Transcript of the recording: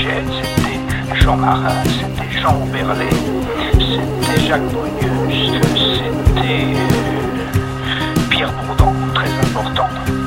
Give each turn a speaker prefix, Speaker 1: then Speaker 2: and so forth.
Speaker 1: Michel, c'était Jean Marin, c'était Jean Oberlé, c'était Jacques Brunius, c'était Pierre Bourdon, très important.